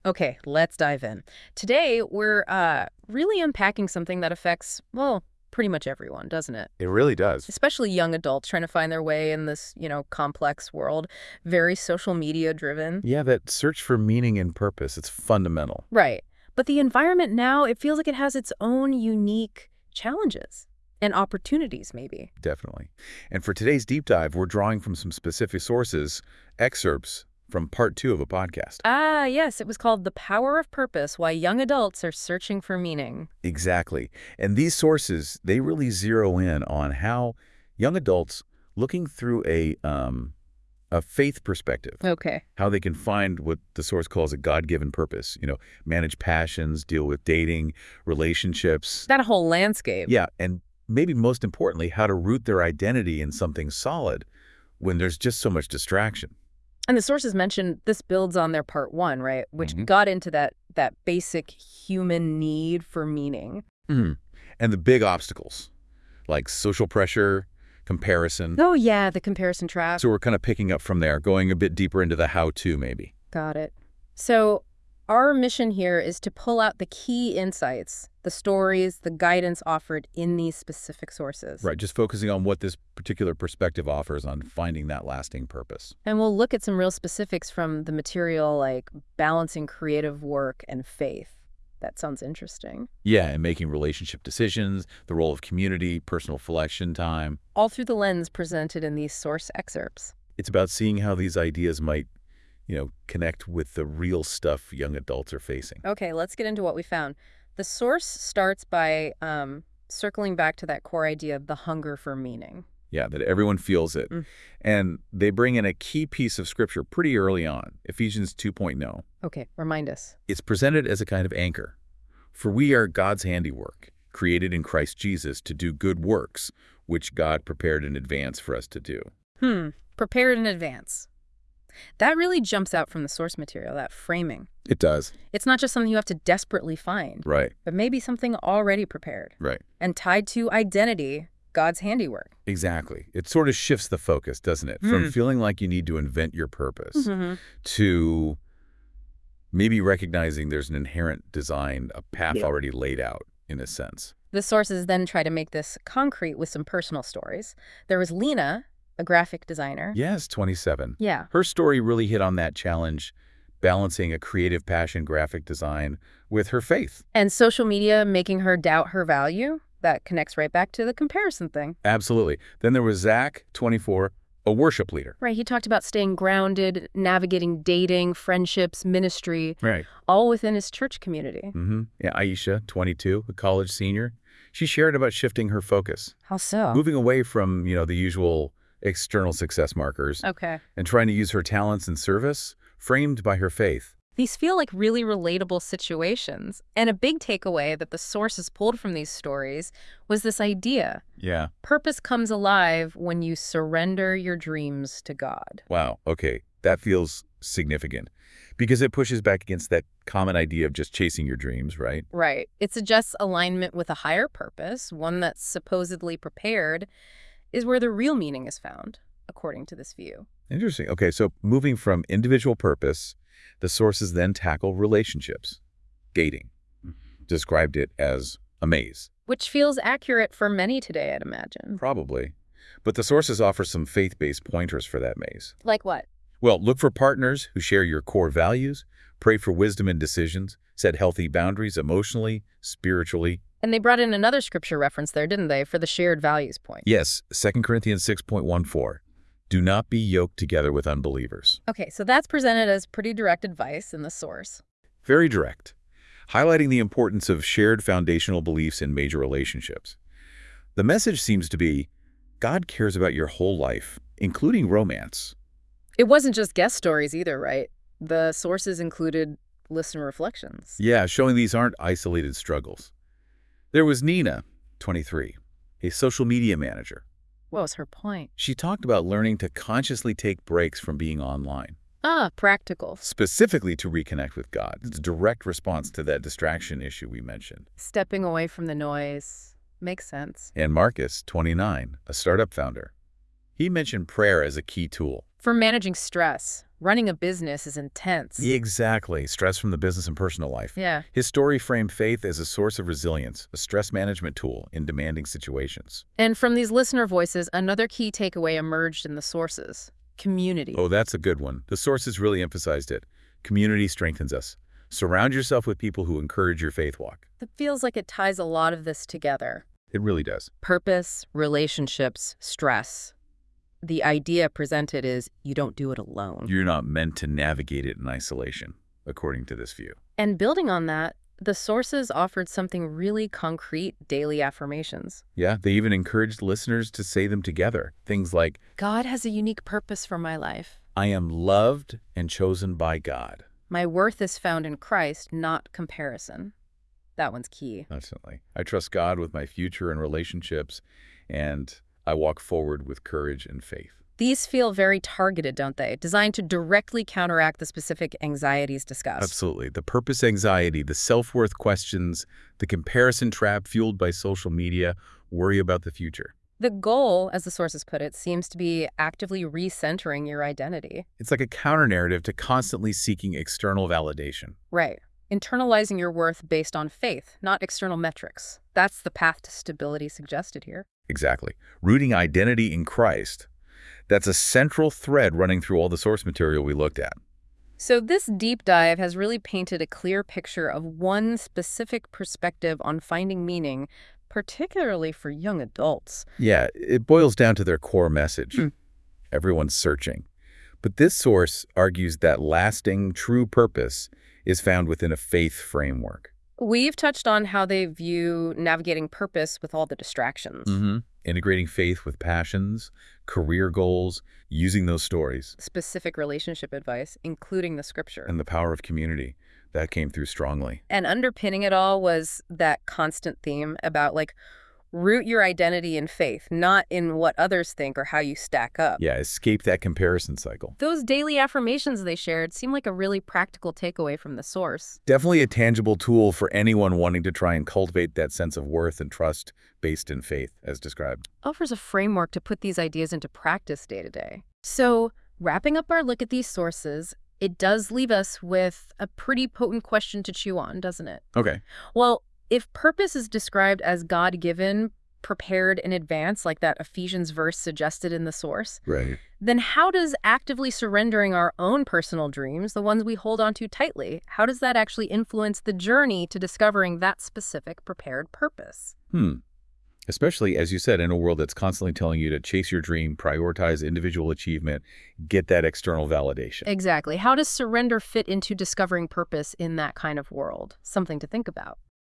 Okay, let's dive in. Today, we're really unpacking something that affects, well, pretty much everyone, doesn't it? It really does. Especially young adults trying to find their way in this, complex world, very social media driven. Yeah, that search for meaning and purpose, it's fundamental. Right. But the environment now, it feels like it has its own unique challenges and opportunities, maybe. Definitely. And for today's deep dive, we're drawing from some specific sources, excerpts from part 2 of a podcast. Ah, yes, it was called The Power of Purpose: Why Young Adults Are Searching for Meaning. Exactly. And these sources, they really zero in on how young adults looking through a faith perspective, Okay. how they can find what the source calls a God-given purpose, manage passions, deal with dating, relationships. That whole landscape. Yeah, and maybe most importantly, how to root their identity in something solid when there's just so much distraction. And the sources mentioned this builds on their part one, right? Which hmm got into that basic human need for meaning. hmm And the big obstacles, like social pressure, comparison. Oh, yeah, the comparison trap. So we're kind of picking up from there, going a bit deeper into the how-to maybe. Got it. So our mission here is to pull out the key insights, the stories, the guidance offered in these specific sources. Right, just focusing on what this particular perspective offers on finding that lasting purpose. And we'll look at some real specifics from the material, like balancing creative work and faith. That sounds interesting. Yeah, and making relationship decisions, the role of community, personal reflection time. All through the lens presented in these source excerpts. It's about seeing how these ideas might, connect with the real stuff young adults are facing. Okay, let's get into what we found. The source starts by circling back to that core idea of the hunger for meaning. Yeah, that everyone feels it. Mm. And they bring in a key piece of scripture pretty early on, Ephesians 2.0. Okay, remind us. It's presented as a kind of anchor. For we are God's handiwork, created in Christ Jesus to do good works, which God prepared in advance for us to do. Prepared in advance. That really jumps out from the source material, that framing. It does. It's not just something you have to desperately find, Right, but maybe something already prepared right. and tied to identity, God's handiwork. Exactly. It sort of shifts the focus, doesn't it? From feeling like you need to invent your purpose to maybe recognizing there's an inherent design, a path already laid out, in a sense. The sources then try to make this concrete with some personal stories. There was Lena, a graphic designer. Yes, 27. Yeah. Her story really hit on that challenge, balancing a creative passion, graphic design, with her faith. And social media making her doubt her value. That connects right back to the comparison thing. Absolutely. Then there was Zach, 24, a worship leader. Right, he talked about staying grounded, navigating dating, friendships, ministry, Right. all within his church community. Yeah, Aisha, 22, a college senior. She shared about shifting her focus, How so? moving away from, the usual external success markers Okay. and trying to use her talents and service framed by her faith. These feel like really relatable situations. And a big takeaway that the sources pulled from these stories was this idea. Yeah. Purpose comes alive when you surrender your dreams to God. Wow. Okay. That feels significant because it pushes back against that common idea of just chasing your dreams, right? Right. It suggests alignment with a higher purpose, one that's supposedly prepared, is where the real meaning is found, according to this view. Interesting. Okay. So moving from individual purpose, the sources then tackle relationships, dating. Described it as a maze. Which feels accurate for many today, I'd imagine. Probably. But the sources offer some faith-based pointers for that maze. Like what? Well, look for partners who share your core values, pray for wisdom in decisions, set healthy boundaries emotionally, spiritually. And they brought in another scripture reference there, didn't they, for the shared values point? Yes, 2 Corinthians 6.14. Do not be yoked together with unbelievers. Okay, so that's presented as pretty direct advice in the source. Very direct, highlighting the importance of shared foundational beliefs in major relationships. The message seems to be, God cares about your whole life, including romance. It wasn't just guest stories either, right? The sources included listener reflections. Yeah, showing these aren't isolated struggles. There was Nina, 23, a social media manager. What was her point? She talked about learning to consciously take breaks from being online, Practical. specifically to reconnect with God. It's a direct response to that distraction issue we mentioned. Stepping away from the noise. Makes sense. And Marcus, 29, a startup founder. He mentioned prayer as a key tool For managing stress, running a business is intense. Exactly. Stress from the business and personal life. Yeah. His story framed faith as a source of resilience, a stress management tool in demanding situations. And from these listener voices, another key takeaway emerged in the sources: community. Oh, that's a good one. The sources really emphasized it. Community strengthens us. Surround yourself with people who encourage your faith walk. It feels like it ties a lot of this together. It really does. Purpose, relationships, stress. The idea presented is you don't do it alone. You're not meant to navigate it in isolation, according to this view. And building on that, the sources offered something really concrete: daily affirmations. Yeah, they even encouraged listeners to say them together. Things like, God has a unique purpose for my life. I am loved and chosen by God. My worth is found in Christ, not comparison. That one's key. Definitely. I trust God with my future and relationships, and I walk forward with courage and faith. These feel very targeted, don't they? Designed to directly counteract the specific anxieties discussed. Absolutely. The purpose anxiety, the self-worth questions, the comparison trap fueled by social media, worry about the future. The goal, as the sources put it, seems to be actively recentering your identity. It's like a counter-narrative to constantly seeking external validation. Right. Internalizing your worth based on faith, not external metrics. That's the path to stability suggested here. Exactly. Rooting identity in Christ. That's a central thread running through all the source material we looked at. So this deep dive has really painted a clear picture of one specific perspective on finding meaning, particularly for young adults. Yeah, it boils down to their core message. Everyone's searching. But this source argues that lasting, true purpose is found within a faith framework. We've touched on how they view navigating purpose with all the distractions. Integrating faith with passions, career goals, using those stories. Specific relationship advice, including the scripture. And the power of community. That came through strongly. And underpinning it all was that constant theme about, like, root your identity in faith, not in what others think or how you stack up. Yeah, escape that comparison cycle. Those daily affirmations they shared seem like a really practical takeaway from the source. Definitely a tangible tool for anyone wanting to try and cultivate that sense of worth and trust based in faith, as described. Offers a framework to put these ideas into practice day to day. So, wrapping up our look at these sources, it does leave us with a pretty potent question to chew on, doesn't it? Okay. Well, if purpose is described as God-given, prepared in advance, like that Ephesians verse suggested in the source, Right. then how does actively surrendering our own personal dreams, the ones we hold on to tightly, how does that actually influence the journey to discovering that specific prepared purpose? Especially, as you said, in a world that's constantly telling you to chase your dream, prioritize individual achievement, get that external validation. Exactly. How does surrender fit into discovering purpose in that kind of world? Something to think about.